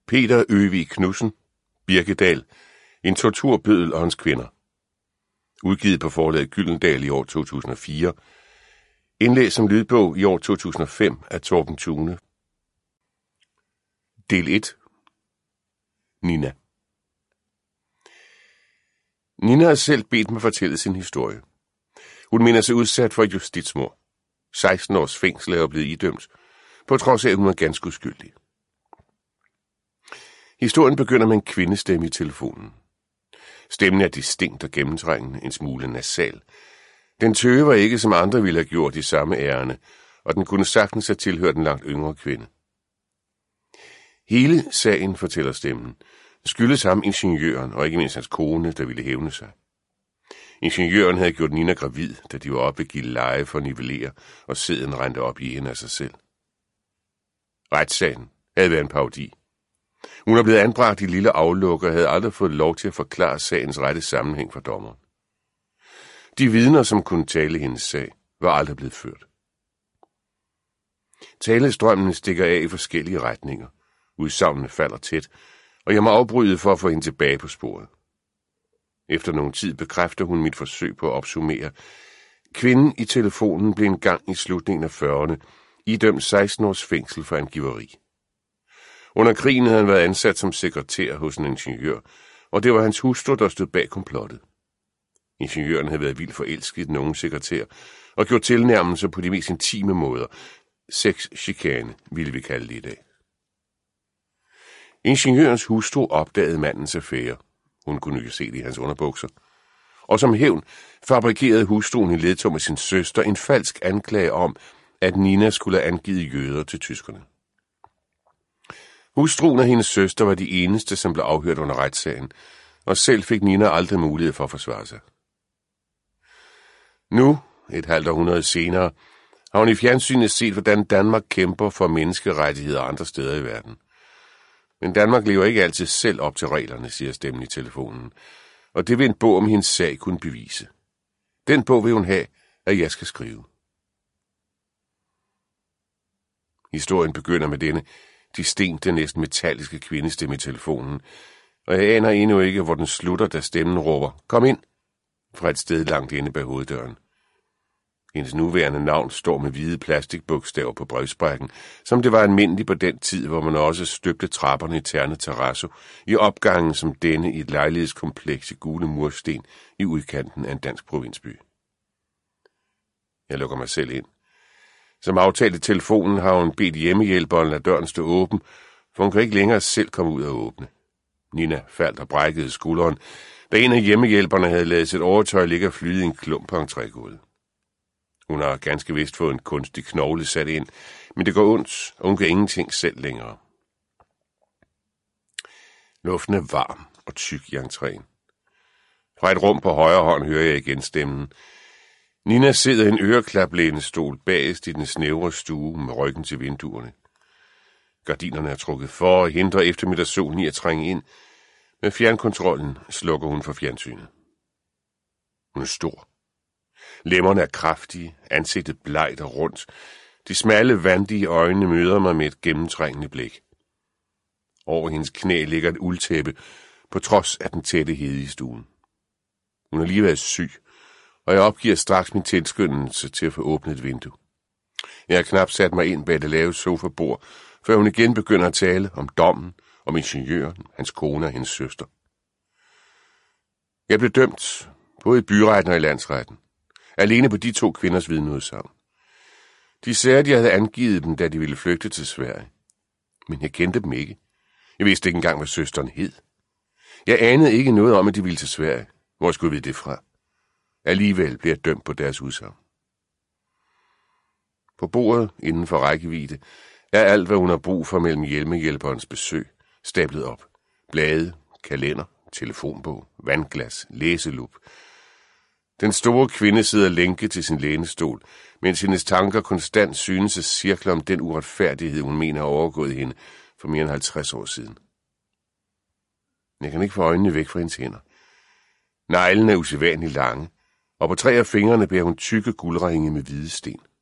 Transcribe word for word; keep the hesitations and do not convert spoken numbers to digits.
Peter Øvig Knudsen, Birkedal, en torturbøddel og hans kvinder. Udgivet på forlaget Gyldendal i år to tusind og fire. Indlæst som lydbog i år to tusind og fem af Torben Thune. Del et. Nina. Nina har selv bedt mig fortælle sin historie. Hun mener sig udsat for justitsmord. seksten års fængsel er blevet idømt, på trods af, at hun er ganske uskyldig. Historien begynder med en kvindestemme i telefonen. Stemmen er distinkt og gennemtrængende, en smule nasal. Den tøver ikke, som andre ville have gjort i samme ærende, og den kunne sagtens have tilhørt en langt yngre kvinde. Hele sagen, fortæller stemmen, skyldes ham ingeniøren, og ikke mindst hans kone, der ville hævne sig. Ingeniøren havde gjort Nina gravid, da de var oppe at give leje for at nivellere, og sæden rendte op i hende af sig selv. Retssagen havde været en parodi. Hun er blevet anbragt i lille aflukker og havde aldrig fået lov til at forklare sagens rette sammenhæng for dommeren. De vidner, som kunne tale hendes sag, var aldrig blevet ført. Talestrømmen stikker af i forskellige retninger. Udsagnene falder tæt, og jeg må afbryde for at få hende tilbage på sporet. Efter nogen tid bekræfter hun mit forsøg på at opsummere. Kvinden i telefonen blev engang i slutningen af fyrrerne idømt seksten års fængsel for angiveri. Under krigen havde han været ansat som sekretær hos en ingeniør, og det var hans hustru, der stod bag komplottet. Ingeniøren havde været vildt forelsket i den unge sekretær og gjort tilnærmelser på de mest intime måder. Sex-chikane, ville vi kalde det i dag. Ingeniørens hustru opdagede mandens affære. Hun kunne jo se det i hans underbukser. Og som hævn fabrikerede hustruen i ledtog med sin søster en falsk anklage om, at Nina skulle have angivet jøder til tyskerne. Hustruen og hendes søster var de eneste, som blev afhørt under retssagen, og selv fik Nina aldrig mulighed for at forsvare sig. Nu, et halvt århundrede senere, har hun i fjernsynet set, hvordan Danmark kæmper for menneskerettigheder andre steder i verden. Men Danmark lever ikke altid selv op til reglerne, siger stemmen i telefonen, og det vil en bog om hendes sag kunne bevise. Den bog vil hun have, at jeg skal skrive. Historien begynder med denne distinkte, næsten metalliske kvindestemme i telefonen, og jeg aner endnu ikke, hvor den slutter, da stemmen råber, kom ind, fra et sted langt inde bag hoveddøren. Hendes nuværende navn står med hvide plastikbogstaver på brevsprækken, som det var almindeligt på den tid, hvor man også støbte trapperne i Terne Terrasso i opgangen som denne i et lejlighedskompleks i gule mursten i udkanten af en dansk provinsby. Jeg lukker mig selv ind. Som aftalt i telefonen har hun bedt hjemmehjælperen lade døren stå åben, for hun kan ikke længere selv komme ud og åbne. Nina faldt og brækkede skulderen, da en af hjemmehjælperne havde ladet sit overtøj ligge og flyde i en klump på entrégulvet. Hun har ganske vist fået en kunstig knogle sat ind, men det går ondt, og hun kan ingenting selv længere. Luften er varm og tyk i entréen. Fra et rum på højre hånd hører jeg igen stemmen. Nina sidder i en øreklaplænestol bagest i den snævre stue med ryggen til vinduerne. Gardinerne er trukket for og hindrer eftermiddagssolen i at trænge ind. Med fjernkontrollen slukker hun for fjernsynet. Hun er stor. Lemmerne er kraftige, ansigtet blegt og rundt. De smalle, vandige øjne møder mig med et gennemtrængende blik. Over hendes knæ ligger et uldtæppe, på trods af den tætte hede i stuen. Hun har lige været syg, og jeg opgiver straks min tilskyndelse til at få åbnet et vindue. Jeg har knap sat mig ind bag det lave sofabord, før hun igen begynder at tale om dommen, om ingeniøren, hans kone og hendes søster. Jeg blev dømt, både i byretten og i landsretten, alene på de to kvinders vidneudsagn. De sagde, at jeg havde angivet dem, da de ville flygte til Sverige. Men jeg kendte dem ikke. Jeg vidste ikke engang, hvad søsteren hed. Jeg anede ikke noget om, at de ville til Sverige. Hvor skulle vi det fra? Alligevel blev jeg dømt på deres udsagn. På bordet, inden for rækkevidde, er alt, hvad hun har brug for mellem hjemmehjælperens besøg, stablet op. Blade, kalender, telefonbog, vandglas, læselup. Den store kvinde sidder lænket til sin lænestol, mens hendes tanker konstant synes at cirkle om den uretfærdighed, hun mener har overgået hende for mere end halvtreds år siden. Jeg kan ikke få øjnene væk fra hendes hænder. Neglene er usædvanligt lange, og på tre af fingrene bærer hun tykke guldringe med hvide sten.